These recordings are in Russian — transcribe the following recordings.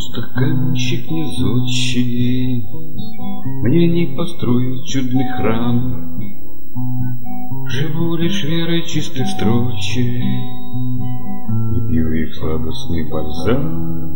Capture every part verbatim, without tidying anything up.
просто каменщик незучий, мне не построить чудный храм. Живу лишь верой чистых строчек и пью их сладостный бальзам.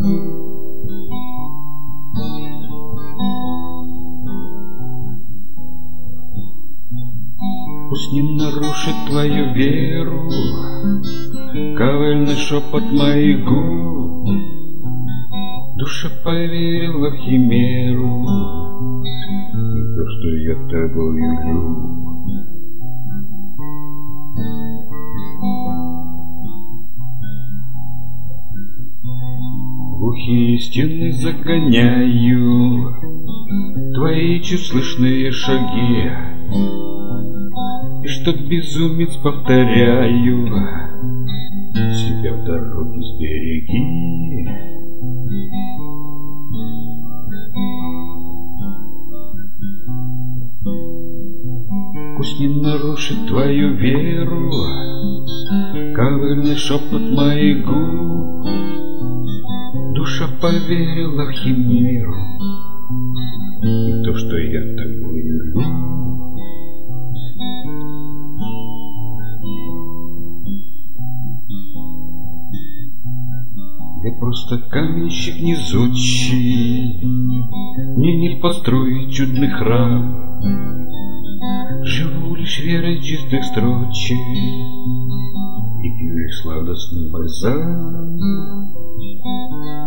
Пусть не нарушит твою веру ковыльный шепот моих губ. Душа поверила в химеру и то, что я тобой люблю. Глухие стены загоняю твои чуть слышные шаги, и чтоб безумец повторяю, себя в дороге сбереги. Пусть не нарушит твою веру ковыльный шепот моих губ. Душа поверила в химеру и то, что я тобой люблю. Я просто каменщик незучий, мне не построить чудный храм. Живу лишь верой чистых строчек и пью их сладостный бальзам.